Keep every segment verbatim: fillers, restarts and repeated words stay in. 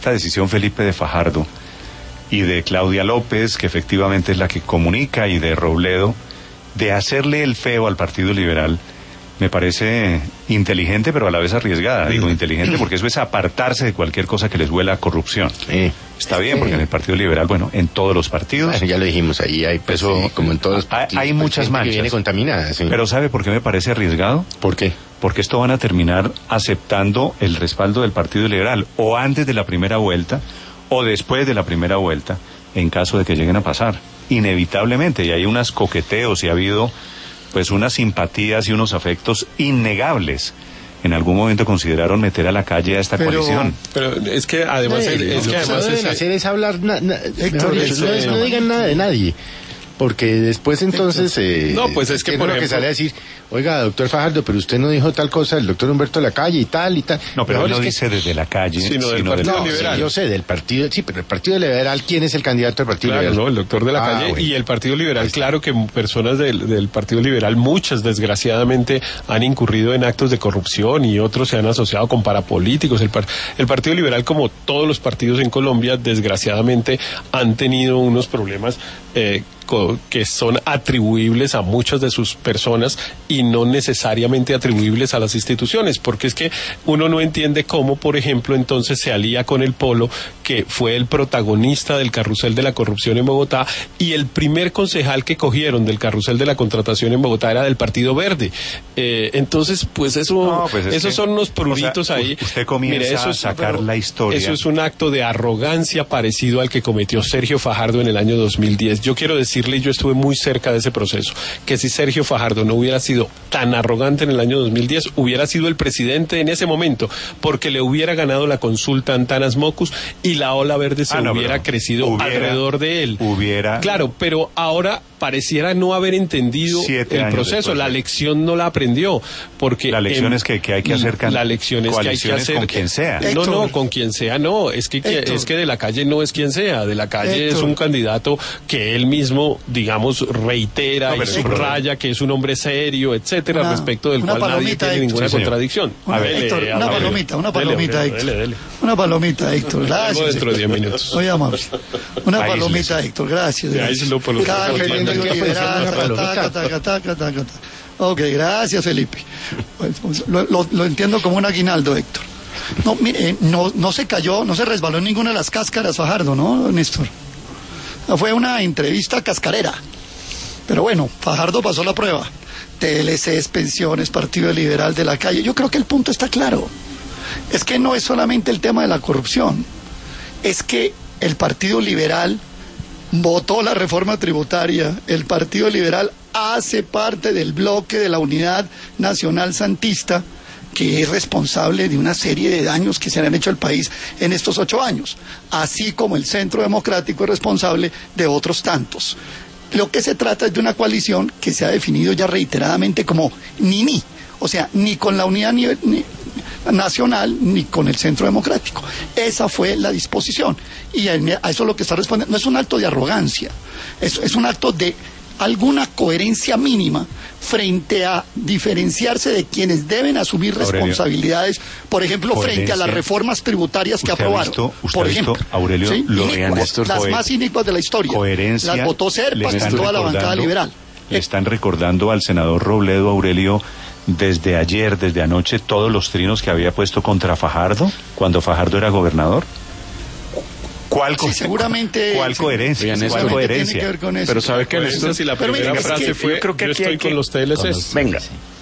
esta decisión, Felipe, de Fajardo y de Claudia López, que efectivamente es la que comunica, y de Robledo, de hacerle el feo al Partido Liberal, me parece inteligente, pero a la vez arriesgada. Digo inteligente porque eso es apartarse de cualquier cosa que les huela a corrupción. Sí. Está bien, porque en el Partido Liberal, bueno, en todos los partidos... Bueno, ya lo dijimos, ahí hay, pues, eso, sí, como en todos los partidos, hay, hay muchas manchas. Que viene contaminada, sí. Pero ¿sabe por qué me parece arriesgado? ¿Por qué? Porque esto van a terminar aceptando el respaldo del Partido Liberal, o antes de la primera vuelta, o después de la primera vuelta, en caso de que lleguen a pasar. Inevitablemente, y hay unos coqueteos, y ha habido pues unas simpatías y unos afectos innegables. En algún momento consideraron meter a la calle a esta pero, coalición. Pero es que además... No, es, es que además deben es, hacer es hablar... Na, na, Héctor, dicho, no, no digan nada de nadie. Porque después entonces... Eh, no, pues es que por ejemplo... que sale a decir, oiga, doctor Fajardo, pero usted no dijo tal cosa, el doctor Humberto Lacalle y tal y tal. No, pero él no que... dice desde la calle, sino del sino Partido del... Liberal. Sí, yo sé, del Partido... Sí, pero el Partido Liberal, ¿quién es el candidato del Partido claro, Liberal? No, el doctor de la ah, calle bueno. y el Partido Liberal. Claro que personas del, del Partido Liberal, muchas desgraciadamente, han incurrido en actos de corrupción y otros se han asociado con parapolíticos. El, par, el Partido Liberal, como todos los partidos en Colombia, desgraciadamente han tenido unos problemas eh, que son atribuibles a muchas de sus personas y no necesariamente atribuibles a las instituciones, porque es que uno no entiende cómo, por ejemplo, entonces se alía con el Polo, que fue el protagonista del carrusel de la corrupción en Bogotá, y el primer concejal que cogieron del carrusel de la contratación en Bogotá era del Partido Verde. Eh, entonces, pues eso, no, pues es esos que, son unos pruritos, o sea, ahí. Usted comienza Mire, eso es, a sacar la historia. Eso es un acto de arrogancia parecido al que cometió Sergio Fajardo en el año dos mil diez. Yo quiero decirle, yo estuve muy cerca de ese proceso, que si Sergio Fajardo no hubiera sido tan arrogante en el año dos mil diez, hubiera sido el presidente en ese momento, porque le hubiera ganado la consulta a Antanas Mocus y la ola verde se ah, no, hubiera crecido hubiera, alrededor de él. Hubiera. Claro, pero ahora pareciera no haber entendido el proceso, después, la lección no la aprendió, porque... La lección en, es que, que hay que hacer can... La lección es que hay que hacer... con quien sea. No, Héctor, no, con quien sea no, es que, que es que de la calle no es quien sea, de la calle Héctor. Es un candidato que él mismo, digamos, reitera no, y subraya que es un hombre serio, etcétera, una, respecto del cual nadie tiene Héctor. Ninguna sí, contradicción. Una, a ver, Héctor, eh, una palomita, una palomita, dele, Héctor. Dele, dele. Una palomita, Héctor, gracias. dentro de diez minutos. Oye, amor, una ahí palomita, es. Héctor, gracias. Ok, gracias, Felipe. Lo, lo, lo entiendo como un aguinaldo, Héctor. No, mire, no, no se cayó, no se resbaló en ninguna de las cáscaras, Fajardo, ¿no, Néstor? Fue una entrevista cascarera. Pero bueno, Fajardo pasó la prueba. T L Cs, pensiones, Partido Liberal de la calle. Yo creo que el punto está claro. Es que no es solamente el tema de la corrupción. Es que el Partido Liberal votó la reforma tributaria. El Partido Liberal hace parte del bloque de la Unidad Nacional Santista, que es responsable de una serie de daños que se han hecho al país en estos ocho años, así como el Centro Democrático es responsable de otros tantos. Lo que se trata es de una coalición que se ha definido ya reiteradamente como ni-ni, o sea, ni con la Unidad ni, ni, Nacional ni con el Centro Democrático. Esa fue la disposición, y a eso es lo que está respondiendo. No es un acto de arrogancia, es, es un acto de alguna coherencia mínima frente a diferenciarse de quienes deben asumir responsabilidades, Aurelio, por ejemplo, frente a las reformas tributarias que aprobaron. Visto, por ejemplo, visto, Aurelio, ¿sí? lo inicuas, las cohe más inicuas de la historia. Coherencia, las votó Serpas y toda la bancada liberal. Le están recordando al senador Robledo, Aurelio, desde ayer, desde anoche, todos los trinos que había puesto contra Fajardo, cuando Fajardo era gobernador. ¿Cuál, sí, seguramente, ¿cuál coherencia? Sí, ¿Cuál coherencia? Que ver con eso. Pero sabe que Néstor, pues, si la primera mira, frase que fue, yo, creo que yo estoy con los T L Cs. Venga.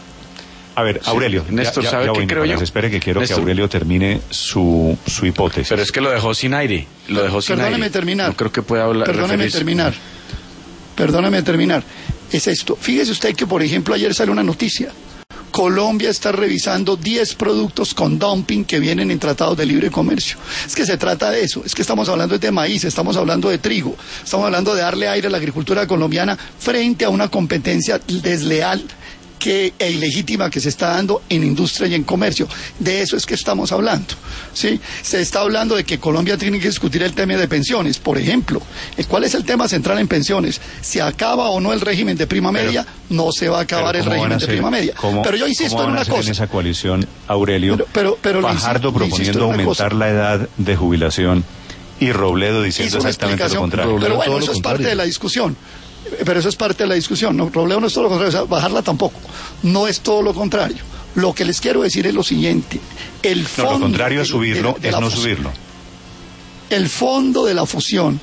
A ver, Aurelio, sí, Néstor, ya, ¿sabe ya qué voy, creo yo? Espere que quiero Néstor. que Aurelio termine su, su hipótesis. Pero es que lo dejó sin aire, lo dejó sin Perdóneme aire. terminar. No creo que pueda hablar. Perdóneme referirse. terminar. Perdóneme terminar. Es esto. Fíjese usted que, por ejemplo, ayer salió una noticia. Colombia está revisando diez productos con dumping que vienen en tratados de libre comercio. Es que se trata de eso, es que estamos hablando de maíz, estamos hablando de trigo, estamos hablando de darle aire a la agricultura colombiana frente a una competencia desleal que, e ilegítima que se está dando en industria y en comercio. De eso es que estamos hablando, ¿sí? Se está hablando de que Colombia tiene que discutir el tema de pensiones, por ejemplo. ¿Cuál es el tema central en pensiones? ¿Se acaba o no el régimen de prima media? Pero, no se va a acabar el régimen de prima media. ¿cómo, pero yo insisto en una cosa. En esa coalición, Aurelio, pero, pero, pero Fajardo insisto, proponiendo aumentar la edad de jubilación y Robledo diciendo exactamente lo contrario? Pero bueno, eso es parte de la discusión. Pero eso es parte de la discusión. No, Robledo no es todo lo contrario, o sea, bajarla tampoco. No es todo lo contrario. Lo que les quiero decir es lo siguiente. El fondo no, lo contrario a subirlo de, de, de es no fusión, subirlo. El fondo de la fusión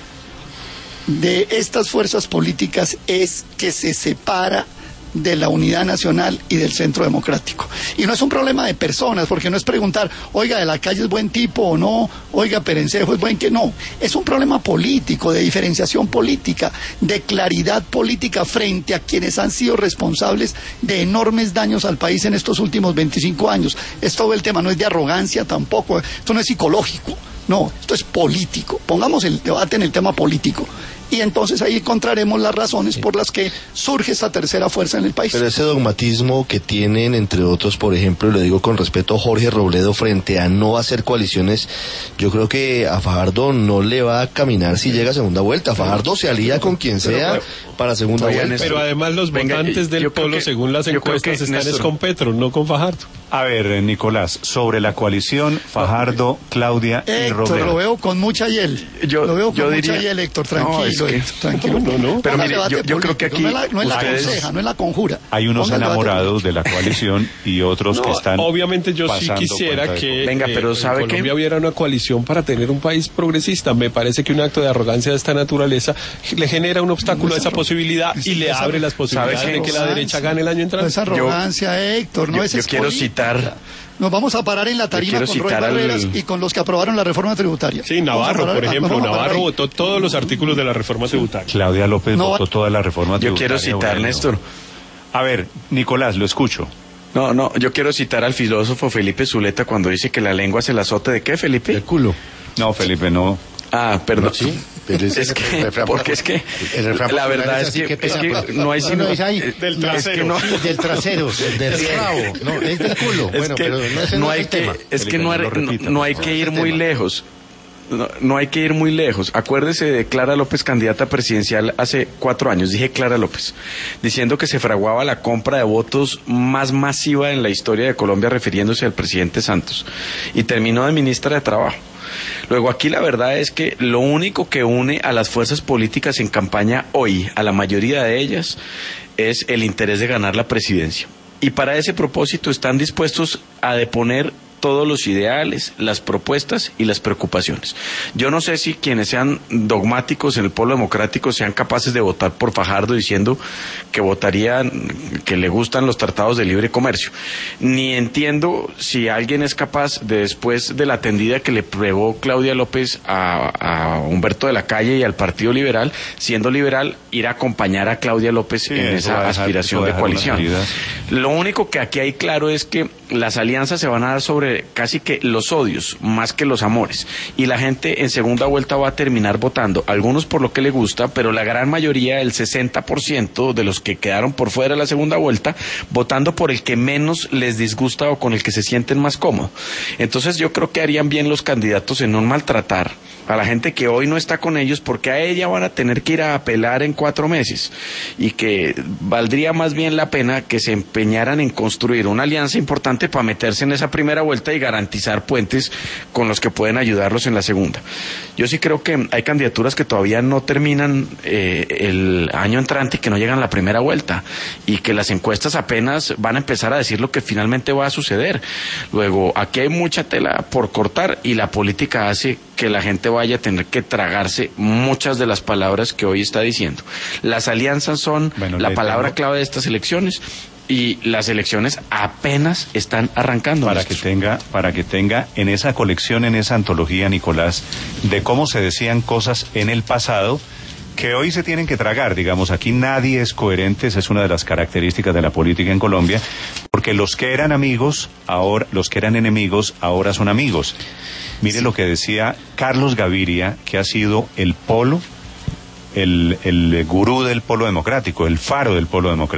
de estas fuerzas políticas es que se separa de la unidad nacional y del centro democrático. Y no es un problema de personas, porque no es preguntar, oiga, de la Calle es buen tipo o no, oiga, Perencejo es buen que no. Es un problema político, de diferenciación política, de claridad política frente a quienes han sido responsables de enormes daños al país en estos últimos veinticinco años. Es todo el tema, no es de arrogancia tampoco, esto no es psicológico, no, esto es político. Pongamos el debate en el tema político. Y entonces ahí encontraremos las razones por las que surge esta tercera fuerza en el país. Pero ese dogmatismo que tienen, entre otros, por ejemplo, le digo con respeto, Jorge Robledo, frente a no hacer coaliciones, yo creo que a Fajardo no le va a caminar si llega a segunda vuelta. Fajardo se alía con quien sea pero, para segunda vuelta. Néstor, pero además los venga, votantes del Polo, que, según las encuestas, están Néstor, es con Petro, no con Fajardo. A ver, Nicolás, sobre la coalición Fajardo, Claudia Héctor, y Robledo. Lo veo con mucha hiel. Yo, lo veo con yo diría, mucha hiel, Héctor, tranquilo. No, es que, Héctor, tranquilo. No, no, no. Pero mire, yo, yo creo que aquí no es la, no es ustedes, la conseja, no es la conjura. Hay unos enamorados de la coalición y otros no, que están. Obviamente yo sí quisiera que venga, pero eh, sabe en Colombia que hubiera una coalición para tener un país progresista. Me parece que un acto de arrogancia de esta naturaleza le genera un obstáculo a esa posibilidad y le abre las posibilidades de que la derecha gane el año entrante. No es arrogancia, yo, Héctor, no yo, es Yo quiero citar. Nos vamos a parar en la tarima con Roy Barreras al... y con los que aprobaron la reforma tributaria. Sí, Navarro, parar, por ejemplo. Navarro votó todos los artículos de la reforma tributaria. Claudia López no, votó toda la reforma tributaria. Yo quiero citar, bueno. Néstor. A ver, Nicolás, lo escucho. No, no, yo quiero citar al filósofo Felipe Zuleta cuando dice que la lengua se la azota ¿de qué, Felipe? Del culo. No, Felipe, no. Ah, perdón. No, sí. Es, es que, refrán, porque es que la verdad es que, es que no hay sino... No, es ahí, del trasero. Es que no, sí, del trasero, del rabo, no, es del culo. Es bueno, que pero no, ese no no hay es que, el tema. es que no, no, repita, no hay no, que ir no muy tema. lejos. No, no hay que ir muy lejos. Acuérdese de Clara López, candidata presidencial hace cuatro años, dije Clara López, diciendo que se fraguaba la compra de votos más masiva en la historia de Colombia, refiriéndose al presidente Santos, y terminó de ministra de Trabajo. Luego aquí la verdad es que lo único que une a las fuerzas políticas en campaña hoy, a la mayoría de ellas, es el interés de ganar la presidencia. Y para ese propósito están dispuestos a deponer todos los ideales, las propuestas y las preocupaciones. Yo no sé si quienes sean dogmáticos en el Polo Democrático sean capaces de votar por Fajardo diciendo que votarían, que le gustan los tratados de libre comercio. Ni entiendo si alguien es capaz de, después de la tendida que le pregó Claudia López a, a Humberto de la Calle y al Partido Liberal, siendo liberal, ir a acompañar a Claudia López sí, en esa dejar, aspiración de coalición. Lo único que aquí hay claro es que las alianzas se van a dar sobre casi que los odios, más que los amores. Y la gente en segunda vuelta va a terminar votando, algunos por lo que le gusta, pero la gran mayoría, el sesenta por ciento de los que quedaron por fuera de la segunda vuelta, votando por el que menos les disgusta o con el que se sienten más cómodos. Entonces yo creo que harían bien los candidatos en no maltratar a la gente que hoy no está con ellos, porque a ella van a tener que ir a apelar en cuatro meses, y que valdría más bien la pena que se empeñaran en construir una alianza importante para meterse en esa primera vuelta y garantizar puentes con los que pueden ayudarlos en la segunda. Yo sí creo que hay candidaturas que todavía no terminan eh, el año entrante y que no llegan a la primera vuelta, y que las encuestas apenas van a empezar a decir lo que finalmente va a suceder. Luego, aquí hay mucha tela por cortar, y la política hace que la gente vaya a tener que tragarse muchas de las palabras que hoy está diciendo. Las alianzas son bueno, la palabra tengo... clave de estas elecciones, y las elecciones apenas están arrancando. Para que tenga, para que tenga en esa colección, en esa antología, Nicolás, de cómo se decían cosas en el pasado que hoy se tienen que tragar. Digamos, aquí nadie es coherente, esa es una de las características de la política en Colombia, porque los que eran amigos, ahora, los que eran enemigos, ahora son amigos. Mire sí. Lo que decía Carlos Gaviria, que ha sido el polo, el, el gurú del polo democrático, el faro del polo democrático.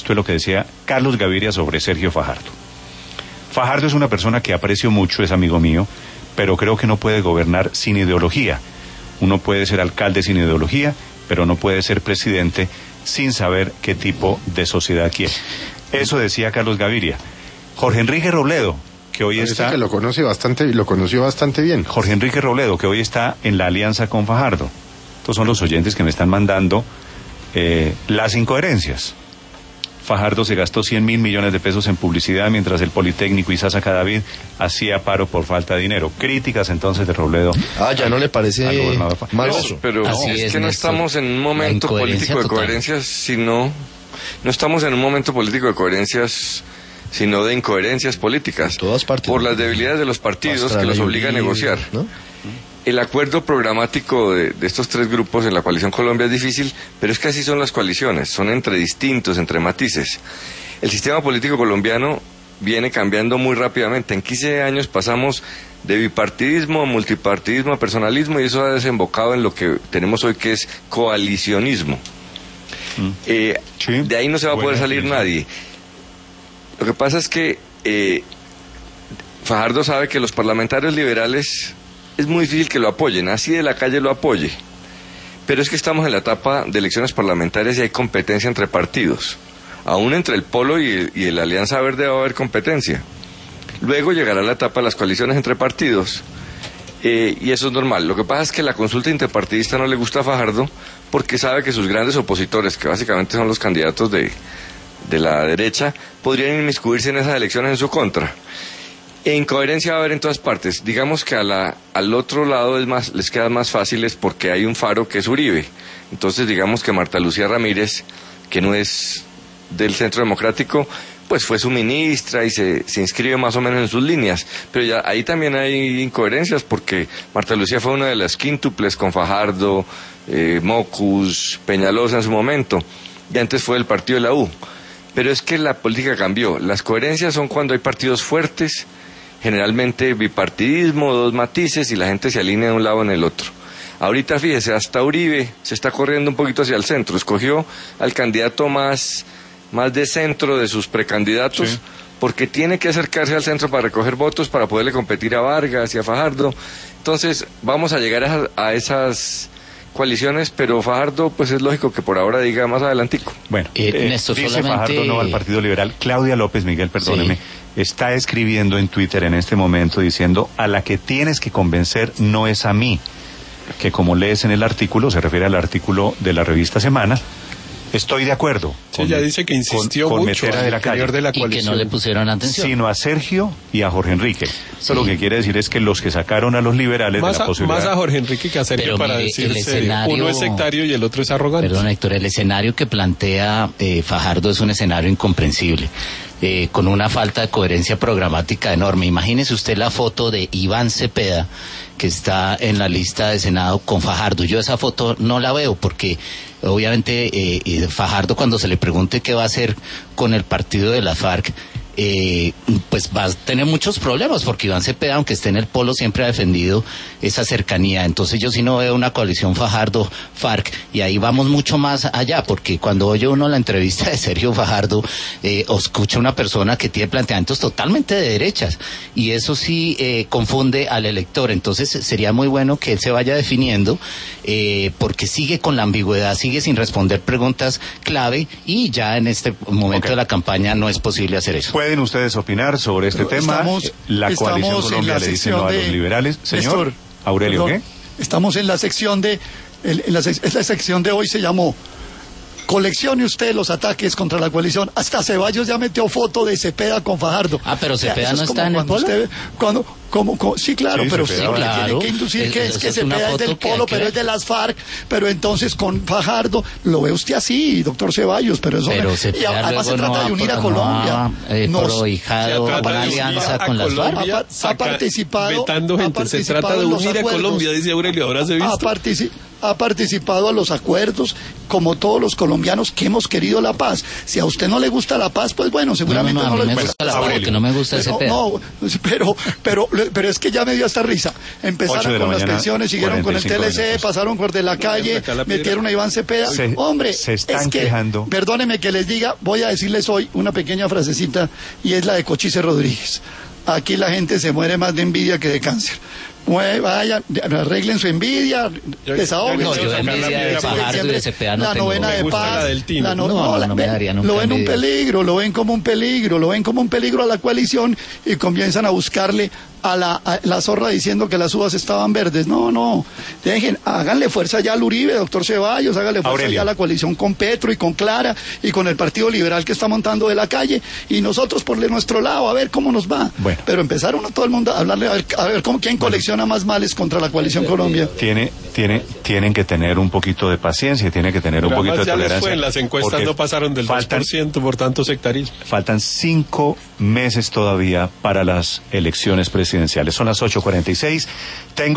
Esto es lo que decía Carlos Gaviria sobre Sergio Fajardo. Fajardo es una persona que aprecio mucho, es amigo mío, pero creo que no puede gobernar sin ideología. Uno puede ser alcalde sin ideología, pero no puede ser presidente sin saber qué tipo de sociedad quiere. Eso decía Carlos Gaviria. Jorge Enrique Robledo, que hoy Parece está... que lo conoce bastante, lo conoció bastante bien. Jorge Enrique Robledo, que hoy está en la alianza con Fajardo. Estos son los oyentes que me están mandando eh, las incoherencias. Fajardo se gastó cien mil millones de pesos en publicidad, mientras el Politécnico y Sasa Cadavid hacía paro por falta de dinero. Críticas entonces de Robledo. Ah, ¿ya no le parece mal No, eso? pero Así es, es, que no Néstor. estamos en un momento La incoherencia político de total. coherencias, sino... No estamos en un momento político de coherencias, sino de incoherencias políticas. Todas partes. Por las debilidades de los partidos que los obliga a negociar. ¿No? El acuerdo programático de, de estos tres grupos en la coalición Colombia es difícil, pero es que así son las coaliciones, son entre distintos, entre matices. El sistema político colombiano viene cambiando muy rápidamente. En quince años pasamos de bipartidismo a multipartidismo a personalismo, y eso ha desembocado en lo que tenemos hoy, que es coalicionismo. Mm. Eh, sí, de ahí no se va a poder salir definición. Nadie. Lo que pasa es que eh, Fajardo sabe que los parlamentarios liberales es muy difícil que lo apoyen, así de la calle lo apoye. Pero es que estamos en la etapa de elecciones parlamentarias y hay competencia entre partidos. Aún entre el Polo y, y la Alianza Verde va a haber competencia. Luego llegará la etapa de las coaliciones entre partidos, eh, y eso es normal. Lo que pasa es que la consulta interpartidista no le gusta a Fajardo porque sabe que sus grandes opositores, que básicamente son los candidatos de, de la derecha, podrían inmiscuirse en esas elecciones en su contra. E incoherencia va a haber en todas partes. Digamos que a la, al otro lado es más, les queda más fáciles porque hay un faro que es Uribe. Entonces digamos que Marta Lucía Ramírez, que no es del Centro Democrático, pues fue su ministra y se, se inscribe más o menos en sus líneas. Pero ya ahí también hay incoherencias porque Marta Lucía fue una de las quíntuples con Fajardo, eh, Mocus, Peñalosa en su momento, y antes fue del partido de la U. Pero es que la política cambió. Las coherencias son cuando hay partidos fuertes, generalmente bipartidismo, dos matices, y la gente se alinea de un lado o en el otro. Ahorita fíjese, hasta Uribe se está corriendo un poquito hacia el centro, escogió al candidato más, más de centro de sus precandidatos, sí, porque tiene que acercarse al centro para recoger votos, para poderle competir a Vargas y a Fajardo. Entonces vamos a llegar a, a esas coaliciones, pero Fajardo pues es lógico que por ahora diga más adelantico. Bueno, eh, eh, Néstor, dice solamente... Fajardo no al Partido Liberal. Claudia López, Miguel, perdóneme, sí, está escribiendo en Twitter en este momento diciendo: a la que tienes que convencer no es a mí, que como lees en el artículo, se refiere al artículo de la revista Semana, estoy de acuerdo. Sí, ella dice que insistió con, con mucho de la calle, de la y que no le pusieron atención. Sino a Sergio y a Jorge Enrique. Sí. Eso lo que quiere decir es que los que sacaron a los liberales más de la a, posibilidad... Más a Jorge Enrique que a Sergio. Pero para mire, decir escenario... uno es sectario y el otro es arrogante. Perdón, Héctor, el escenario que plantea eh, Fajardo es un escenario incomprensible. Eh, con una falta de coherencia programática enorme. Imagínese usted la foto de Iván Cepeda, que está en la lista de Senado con Fajardo. Yo esa foto no la veo porque obviamente eh, Fajardo, cuando se le pregunte qué va a hacer con el partido de la FARC, eh, pues va a tener muchos problemas, porque Iván Cepeda, aunque esté en el Polo, siempre ha defendido esa cercanía. Entonces yo sí no veo una coalición Fajardo-FARC, y ahí vamos mucho más allá, porque cuando oye uno la entrevista de Sergio Fajardo, eh, o escucha una persona que tiene planteamientos totalmente de derechas, y eso sí eh, confunde al elector. Entonces sería muy bueno que él se vaya definiendo, eh, porque sigue con la ambigüedad, sigue sin responder preguntas clave, y ya en este momento okay. de la campaña no es posible hacer eso. ¿Pueden ustedes opinar sobre este Pero tema? Estamos, la coalición estamos Colombia en la le dice no a los liberales. Señor Néstor, Aurelio, perdón, ¿qué? Estamos en la sección de, en la, la sección de hoy se llamó coleccione usted los ataques contra la coalición. Hasta Ceballos ya metió foto de Cepeda con Fajardo. Ah, pero Cepeda o sea, no está en el Polo. Usted, cuando, como, como, sí, claro, sí, pero Cepeda, usted claro. tiene que inducir es, que es que Cepeda es del Polo, pero que... es de las FARC. Pero entonces con Fajardo lo ve usted así, doctor Ceballos. Pero eso pero me, y además se trata no de unir a no Colombia. Ha, eh, Nos, prohijado una alianza con las FARC. Ha, ha participado. Vetando gente. Se trata de unir a Colombia, dice Aurelio. Ahora se visto. Ha participado. ha participado a los acuerdos, como todos los colombianos que hemos querido la paz. Si a usted no le gusta la paz, pues bueno, seguramente no, no, no, no le gusta la paz, porque no me gusta ese pedo. No, pero, pero pero es que ya me dio hasta risa. Empezaron con las pensiones, siguieron con el T L C, pasaron por de la calle, metieron a Iván Cepeda. Se, Hombre, se están es que, quejando. Perdóneme que les diga, voy a decirles hoy una pequeña frasecita y es la de Cochise Rodríguez. Aquí la gente se muere más de envidia que de cáncer. Vayan, arreglen su envidia, desahoguen. No, yo de envidia de Fajardo y de Cepeda no la tengo. novena de paz, la, la no, no, no, la, no me daría nunca lo ven envidia. un peligro, lo ven como un peligro, lo ven como un peligro a la coalición y comienzan a buscarle a la, a la zorra diciendo que las uvas estaban verdes. No, no, dejen, háganle fuerza ya al Uribe, doctor Ceballos, háganle fuerza Aurelio. ya a la coalición con Petro y con Clara y con el Partido Liberal que está montando de la calle y nosotros por nuestro lado a ver cómo nos va. Bueno. Pero empezaron a todo el mundo a hablarle a ver, a ver cómo, quién colecciona más males contra la coalición Colombia. Tiene, tiene, tienen que tener un poquito de paciencia, tienen que tener Pero un poquito de ya les tolerancia. fue, en las encuestas porque no pasaron del faltan, dos por ciento por tanto sectarismo. Faltan cinco meses todavía para las elecciones presidenciales. Son las ocho cuarenta y seis. Tengo